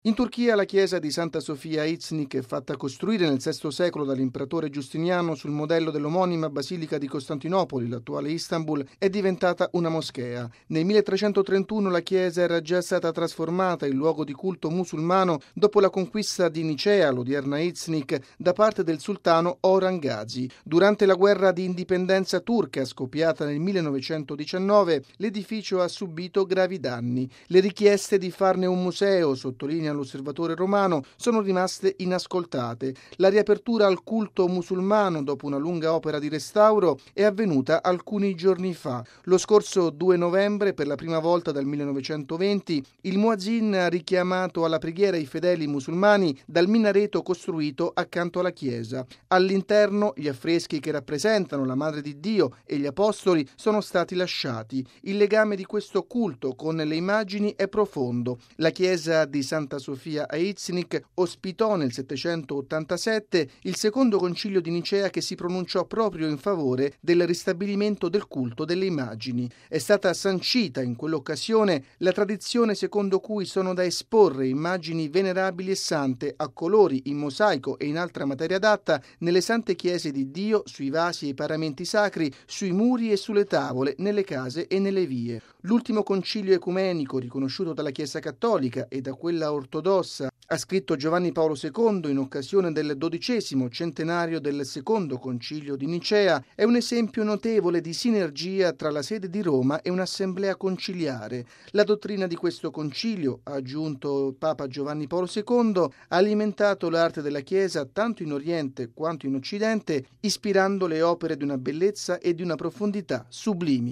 In Turchia la chiesa di Santa Sofia a Iznik, fatta costruire nel VI secolo dall'imperatore Giustiniano sul modello dell'omonima Basilica di Costantinopoli, l'attuale Istanbul, è diventata una moschea. Nel 1331 la chiesa era già stata trasformata in luogo di culto musulmano dopo la conquista di Nicea, l'odierna Iznik, da parte del sultano Orhan Gazi. Durante la guerra di indipendenza turca, scoppiata nel 1919, l'edificio ha subito gravi danni. Le richieste di farne un museo, sottolinea l'Osservatore Romano, sono rimaste inascoltate. La riapertura al culto musulmano dopo una lunga opera di restauro è avvenuta alcuni giorni fa. Lo scorso 2 novembre, per la prima volta dal 1920, il muazzin ha richiamato alla preghiera i fedeli musulmani dal minareto costruito accanto alla chiesa. All'interno gli affreschi che rappresentano la Madre di Dio e gli Apostoli sono stati lasciati. Il legame di questo culto con le immagini è profondo. La chiesa di Santa Sofia a Iznik ospitò nel 787 il secondo concilio di Nicea che si pronunciò proprio in favore del ristabilimento del culto delle immagini. È stata sancita in quell'occasione la tradizione secondo cui sono da esporre immagini venerabili e sante a colori, in mosaico e in altra materia adatta nelle sante chiese di Dio, sui vasi e i paramenti sacri, sui muri e sulle tavole, nelle case e nelle vie. L'ultimo concilio ecumenico riconosciuto dalla Chiesa Cattolica e da quella ortodossa, ha scritto Giovanni Paolo II in occasione del 12° centenario del secondo concilio di Nicea, è un esempio notevole di sinergia tra la sede di Roma e un'assemblea conciliare. La dottrina di questo concilio, ha aggiunto Papa Giovanni Paolo II, ha alimentato l'arte della Chiesa tanto in Oriente quanto in Occidente, ispirando le opere di una bellezza e di una profondità sublimi.